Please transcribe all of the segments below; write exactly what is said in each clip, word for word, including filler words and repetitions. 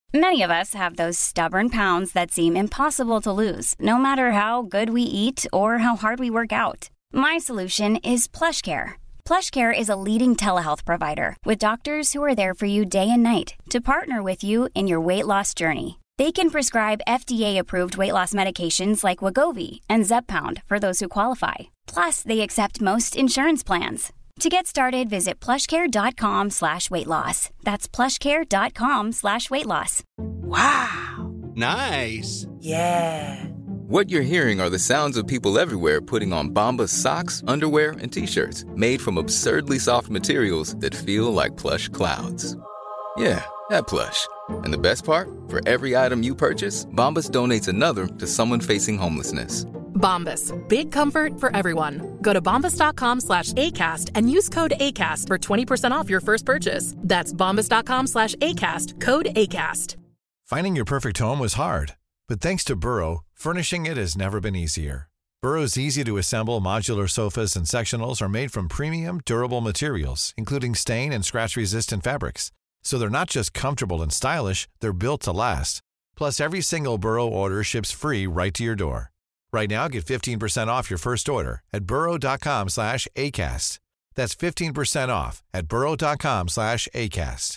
Many of us have those stubborn pounds that seem impossible to lose, no matter how good we eat or how hard we work out. My solution is PlushCare. PlushCare is a leading telehealth provider with doctors who are there for you day and night to partner with you in your weight loss journey. They can prescribe F D A-approved weight loss medications like Wegovy and Zepbound for those who qualify. Plus, they accept most insurance plans. To get started, visit plushcare.com slash weight loss. That's plushcare.com slash weight loss. Wow. Nice. Yeah. What you're hearing are the sounds of people everywhere putting on Bombas socks, underwear, and T-shirts made from absurdly soft materials that feel like plush clouds. Yeah, that plush. And the best part? For every item you purchase, Bombas donates another to someone facing homelessness. Bombas. Big comfort for everyone. Go to bombas.com slash ACAST and use code ACAST for twenty percent off your first purchase. That's bombas.com slash ACAST. Code ACAST. Finding your perfect home was hard, but thanks to Burrow, furnishing it has never been easier. Burrow's easy-to-assemble modular sofas and sectionals are made from premium, durable materials, including stain and scratch-resistant fabrics. So they're not just comfortable and stylish, they're built to last. Plus, every single Burrow order ships free right to your door. Right now, get fifteen percent off your first order at burrow.com slash ACAST. That's fifteen percent off at burrow.com slash ACAST.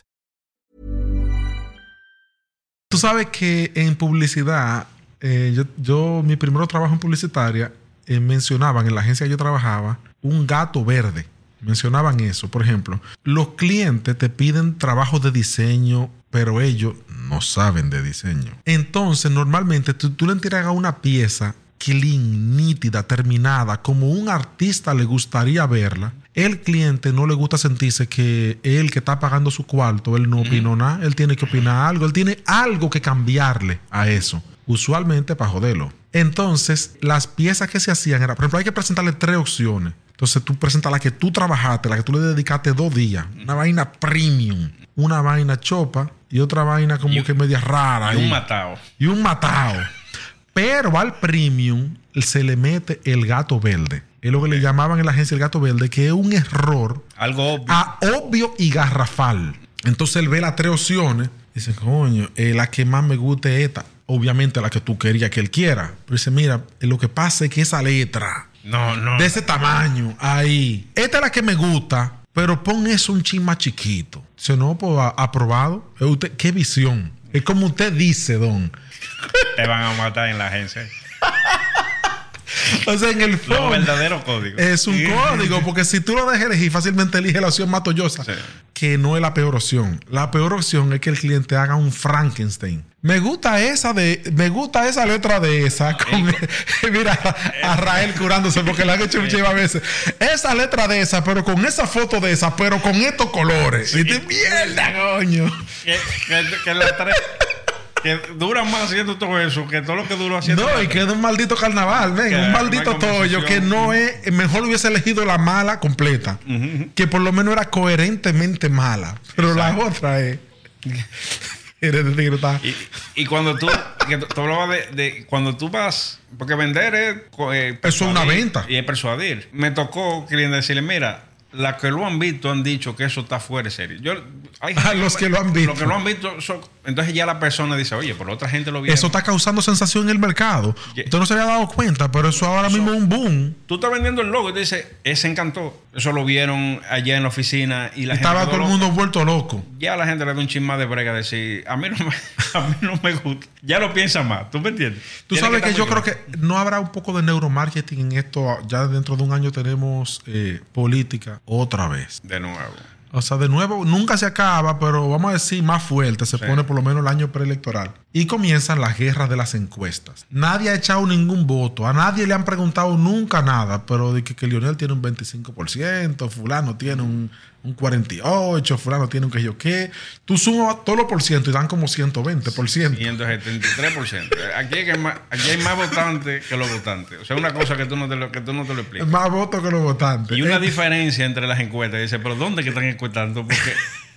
Tú sabes que en publicidad, eh, yo, yo, mi primer trabajo en publicitaria, eh, mencionaban en la agencia que yo trabajaba un gato verde. Mencionaban eso. Por ejemplo, los clientes te piden trabajos de diseño, pero ellos no saben de diseño. Entonces, normalmente tú, tú le entregas una pieza clean, nítida, terminada, como un artista le gustaría verla. El cliente no le gusta sentirse que él que está pagando su cuarto, él no opinó nada, él tiene que opinar algo, él tiene algo que cambiarle a eso, usualmente para joderlo. Entonces, las piezas que se hacían era, por ejemplo, hay que presentarle tres opciones. Entonces, tú presentas la que tú trabajaste, la que tú le dedicaste dos días, una vaina premium, una vaina chopa y otra vaina como y, que media rara. Y un ahí. matao. Y un matao. Pero al premium se le mete el gato verde. Es lo que le llamaban en la agencia el gato verde, que es un error. Algo obvio. A obvio y garrafal. Entonces él ve las tres opciones. Dice, coño, eh, la que más me gusta es esta. Obviamente la que tú querías que él quiera. Pero dice, mira, lo que pasa es que esa letra no, no, de ese tamaño, ahí, esta es la que me gusta, pero pon eso un chin más chiquito. Dice, no, pues aprobado. Usted, qué visión. Es como usted dice, don. Te van a matar en la agencia. O sea, en el fondo, los verdaderos códigos. Es un código, porque si tú lo dejas elegir, fácilmente elige la opción más tollosa, sí. Que no es la peor opción. La peor opción es que el cliente haga un Frankenstein. Me gusta esa de, me gusta esa letra de esa. Con, mira, a Rael curándose porque la han hecho muchas veces. Esa letra de esa, pero con esa foto de esa, pero con estos colores. Sí. Y te mierda, coño. Que, que, que la tres. Que dura más haciendo todo eso que todo lo que duró haciendo. No, y que es un maldito carnaval, ven, un maldito tollo que no es. Mejor hubiese elegido la mala completa, uh-huh. Que por lo menos era coherentemente mala. Pero exacto. La otra es. y, y cuando tú, que tú hablabas de, de cuando tú vas, porque vender es. Eh, eso es una venta. Y es persuadir. Me tocó queriendo decirle, mira. Las que lo han visto han dicho que eso está fuera de serie. Yo, hay ah, los que lo han visto. Los que lo han visto. Son, entonces ya la persona dice, oye, pero otra gente lo vio. Eso está causando sensación en el mercado. Yeah. Usted no se había dado cuenta, pero eso ahora eso, mismo es un boom. Tú estás vendiendo el logo y te dice, ese encantó. Eso lo vieron allá en la oficina y la Estaba gente. Estaba todo el mundo loco. Vuelto loco. Ya la gente le da un chin más de brega a decir, a mí no me, a mí no me gusta. Ya lo piensa más. ¿Tú me entiendes? Tú Tiene sabes que, que yo claro. creo que no habrá un poco de neuromarketing en esto. Ya dentro de un año tenemos eh, política otra vez. De nuevo. O sea, de nuevo, nunca se acaba, pero vamos a decir más fuerte. Se sí. pone por lo menos el año preelectoral. Y comienzan las guerras de las encuestas. Nadie ha echado ningún voto. A nadie le han preguntado nunca nada. Pero de que, que Lionel tiene un veinticinco por ciento, fulano tiene un, un cuarenta y ocho por ciento, fulano tiene un que yo qué. Tú sumas todos los por ciento y dan como ciento veinte por ciento. ciento setenta y tres por ciento. Aquí hay, que más, aquí hay más votantes que los votantes. O sea, una cosa que tú no te lo, que tú no te lo explicas. Más votos que los votantes. Y una eh. diferencia entre las encuestas. Dice, pero ¿dónde que están encuestando? Porque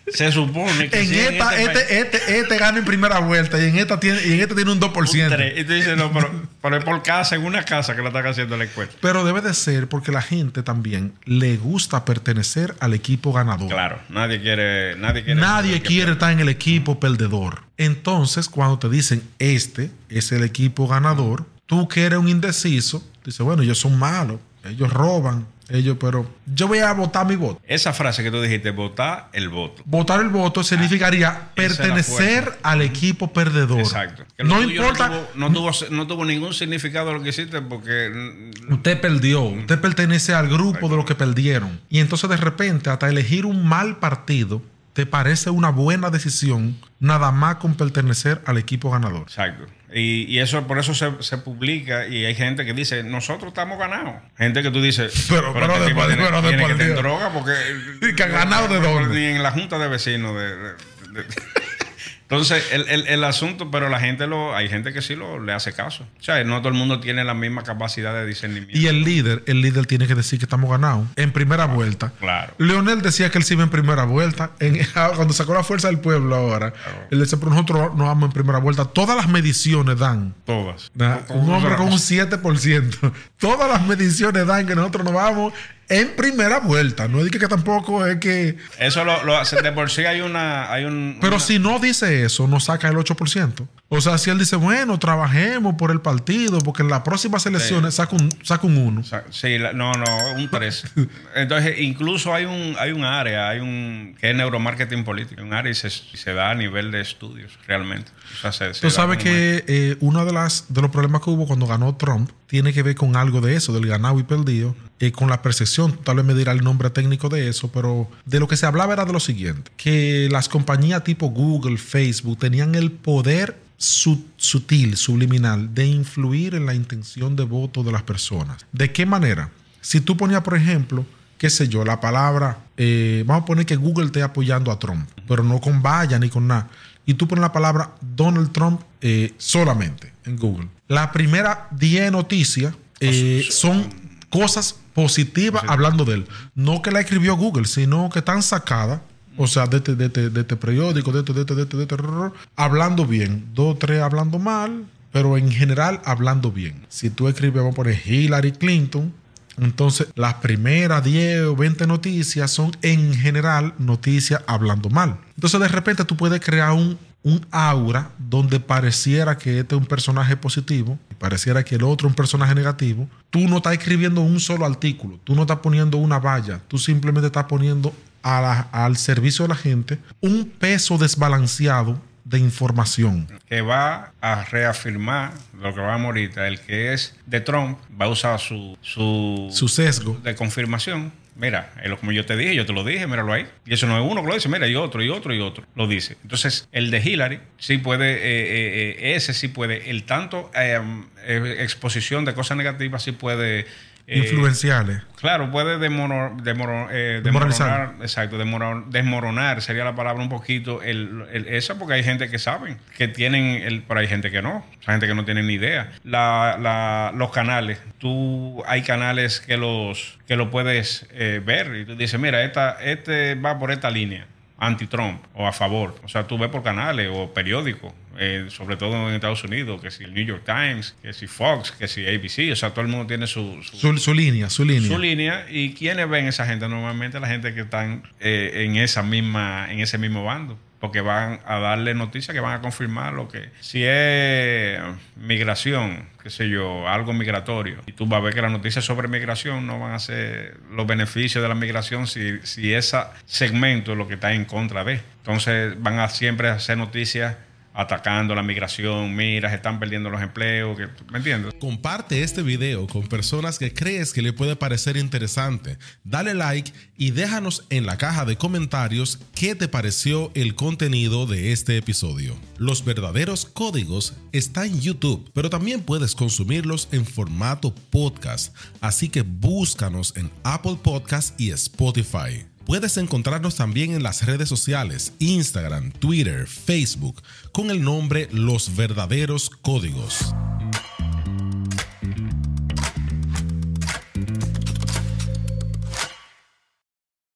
se supone que en si esta, en este, este, este, este gana en primera vuelta y en esta tiene, y en esta tiene un dos por ciento. Un tres. Y tú dices, no, pero, pero es por casa, en una casa que la están haciendo la encuesta. Pero debe de ser porque la gente también le gusta pertenecer al equipo ganador. Claro, nadie quiere... Nadie quiere, nadie quiere estar en el equipo perdedor. Entonces, cuando te dicen este es el equipo ganador, tú que eres un indeciso, dices, bueno, ellos son malos, ellos roban, ellos, pero yo voy a votar mi voto. Esa frase que tú dijiste, votar el voto. Votar el voto significaría ah, pertenecer al equipo perdedor. Exacto. Que no importa. No tuvo, no, tuvo, no tuvo ningún significado lo que hiciste porque... Usted perdió. Usted pertenece al grupo Exacto. de los que perdieron. Y entonces de repente, hasta elegir un mal partido, te parece una buena decisión nada más con pertenecer al equipo ganador. Exacto. Y, y eso por eso se, se publica y hay gente que dice, nosotros estamos ganados. Gente que tú dices, pero, pero, pero después, tiene, pero tiene después, que tener droga porque... ¿Que ha ganado de dónde? Ni en la junta de vecinos de... de, de Entonces, el, el, el asunto, pero la gente lo, hay gente que sí lo le hace caso. O sea, no todo el mundo tiene la misma capacidad de discernimiento. Y el líder, el líder tiene que decir que estamos ganados en primera claro, vuelta. Claro. Leonel decía que él se iba en primera vuelta. En, cuando sacó la fuerza del pueblo ahora, claro. él decía, pero nosotros nos vamos en primera vuelta. Todas las mediciones dan. Todas. Da, un hombre con un siete por ciento. Todas las mediciones dan que nosotros nos vamos en primera vuelta. No es que, que tampoco es que... Eso lo, lo hace de por sí hay una... Hay un, Pero una... si no dice eso, nos saca el ocho por ciento. O sea, si él dice, bueno, trabajemos por el partido, porque en las próximas elecciones sí. saca un saca un uno. Sí, no, no, un tres. Entonces, incluso hay un hay un área, hay un que es neuromarketing político, un área y se, se da a nivel de estudios, realmente. O sea, se, se Tú sabes que eh, uno de, las, de los problemas que hubo cuando ganó Trump tiene que ver con algo de eso, del ganado y perdido, eh, con la percepción. Tal vez me dirá el nombre técnico de eso, pero de lo que se hablaba era de lo siguiente, que las compañías tipo Google, Facebook, tenían el poder Su, sutil, subliminal, de influir en la intención de voto de las personas. ¿De qué manera? Si tú ponías, por ejemplo, qué sé yo, la palabra, eh, vamos a poner que Google esté apoyando a Trump, pero no con vaya ni con nada, y tú pones la palabra Donald Trump eh, solamente en Google. La primera diez noticias eh, son cosas positivas sí. hablando de él. No que la escribió Google, sino que están sacadas. O sea, de este, de este, de este periódico, de este, de este, de este, de este, hablando bien. Dos, tres hablando mal, pero en general hablando bien. Si tú escribes, vamos a poner Hillary Clinton, entonces las primeras diez o veinte noticias son en general noticias hablando mal. Entonces de repente tú puedes crear un, un aura donde pareciera que este es un personaje positivo y pareciera que el otro es un personaje negativo. Tú no estás escribiendo un solo artículo, tú no estás poniendo una valla, tú simplemente estás poniendo A la, al servicio de la gente un peso desbalanceado de información que va a reafirmar lo que vamos ahorita. El que es de Trump va a usar su su, su sesgo de confirmación. Mira, como yo te dije, yo te lo dije, míralo ahí. Y eso no es uno que lo dice, mira, y otro, y otro, y otro. Lo dice. Entonces, el de Hillary sí puede, eh, eh, ese sí puede, el tanto eh, eh, exposición de cosas negativas sí puede... Eh, influenciales. Claro, puede demoro, demoro, eh, desmoronar, exacto, demoro, desmoronar sería la palabra un poquito el, el, esa, porque hay gente que saben, que tienen, el, pero hay gente que no, hay gente que no tiene ni idea. La, la, los canales, tú hay canales que los que lo puedes eh, ver y tú dices, mira, esta, este va por esta línea, anti-Trump o a favor. O sea, tú ves por canales o periódicos, eh, sobre todo en Estados Unidos, que si el New York Times, que si Fox, que si A B C, o sea, todo el mundo tiene su... Su, su, su línea, su línea. Su línea. ¿Y quiénes ven esa gente? Normalmente la gente que están eh, en esa misma, en ese mismo bando. Porque van a darle noticias que van a confirmar lo que... Si es migración, qué sé yo, algo migratorio, y tú vas a ver que las noticias sobre migración no van a ser los beneficios de la migración si, si ese segmento es lo que está en contra de. Entonces van a siempre hacer noticias atacando la migración, mira, se están perdiendo los empleos, que, ¿me entiendes? Comparte este video con personas que crees que le puede parecer interesante. Dale like y déjanos en la caja de comentarios qué te pareció el contenido de este episodio. Los verdaderos códigos están en YouTube, pero también puedes consumirlos en formato podcast, así que búscanos en Apple Podcast y Spotify. Puedes encontrarnos también en las redes sociales, Instagram, Twitter, Facebook, con el nombre Los Verdaderos Códigos.